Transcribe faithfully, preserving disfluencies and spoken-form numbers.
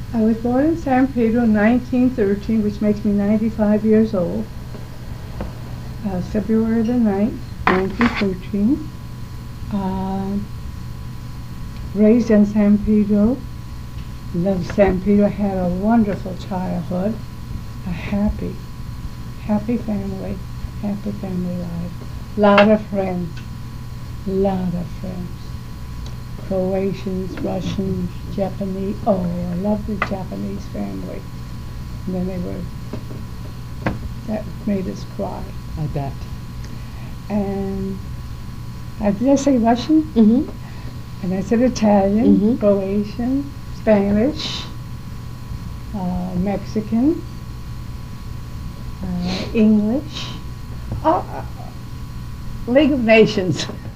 I was born in San Pedro in nineteen thirteen, which makes me ninety-five years old. Uh, February the ninth, nineteen thirteen. Uh, raised in San Pedro. Loved San Pedro. Had a wonderful childhood. A happy, happy family. Happy family life. Lot of friends. Lot of friends. Croatians, Russians, Japanese. Oh, I love the Japanese family. And then they were, that made us cry. I bet. And I did I say Russian? Mm-hmm. And I said Italian, Mhm. Croatian, Spanish, uh, Mexican, uh, English, uh, uh, League of Nations.